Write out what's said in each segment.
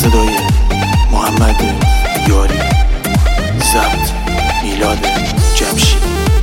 صدای محمد یاری، ضبط میلاد جمشید.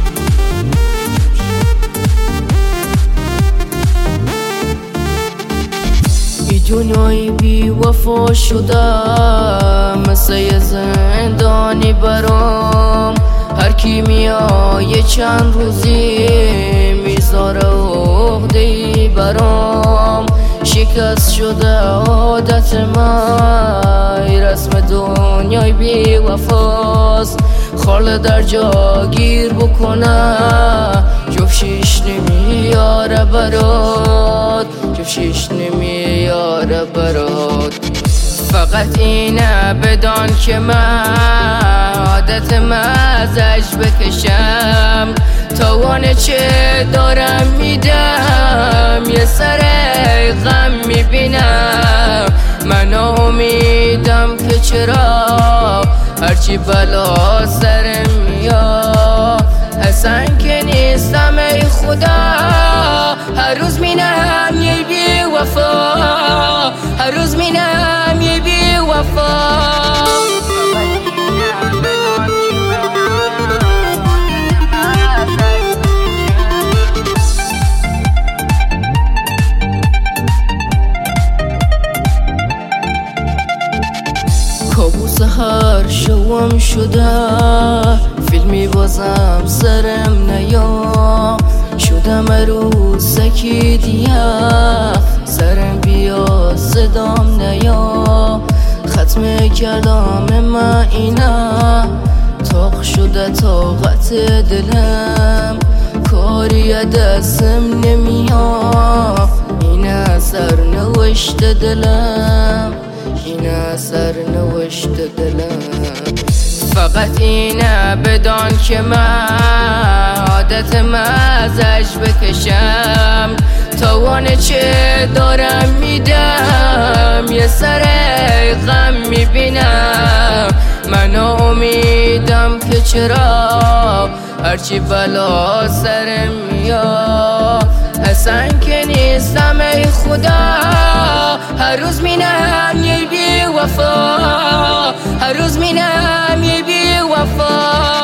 دنیای بی وفا شدم مثل یه زندانی برام. هر کی میای چند روزی میذاره عقده‌ای برام. شکست شده عادت من، رسم دنیای بی وفاست. خاله در جا گیر بکنه جفشیش نمیاره برات، جفشیش نمیاره برات. فقط اینه بدان که من عادت ازش بکشم. توان چه دارم میدم، یه سر غم میبینم. من امیدم که چرا هرچی بلا سرم میاد حسن که نیستم ای خدا. هر روز مینم یه بی وفا، هر روز مینم یه بی وفا. کابوس هر شوم شده، فیلمی بازم سرم نیا. شدم عروسکی دیگه، سرم بیا صدام نیا. ختم کردم من اینا، تاق شده طاقت دلم. کاری دستم نمیاد، این سرنوشت دلم، این سرنوشت دلم. فقط اینه بدان که من عادت ازش بکشم. توان چه دارم میدم، یه سر غم میبینم. من امیدم که چرا هرچی بلا سرم میاد حسن که نیستم ای خدا. هر روز مینم یه بی وفا، هر روز مینم یه بی وفا.